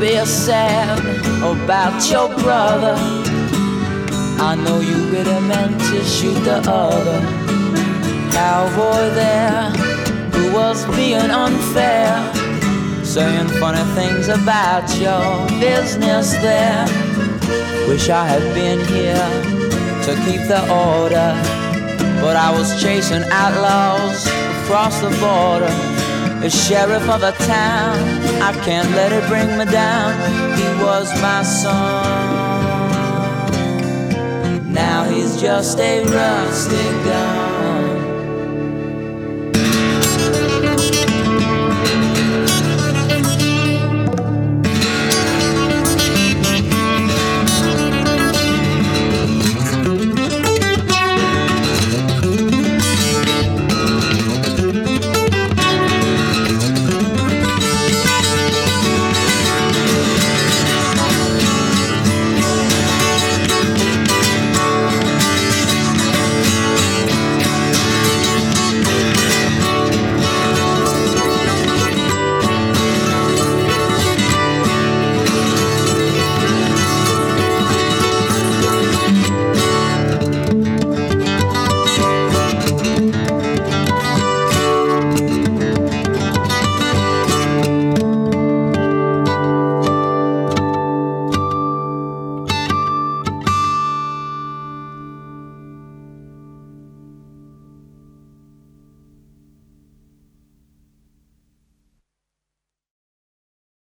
be sad about your brother. I know you really meant to shoot the other cowboy there who was being unfair, saying funny things about your business there. Wish I had been here to keep the order, but I was chasing outlaws across the border. The sheriff of the town, I can't let it bring me down. He was my son. Now he's just a rustic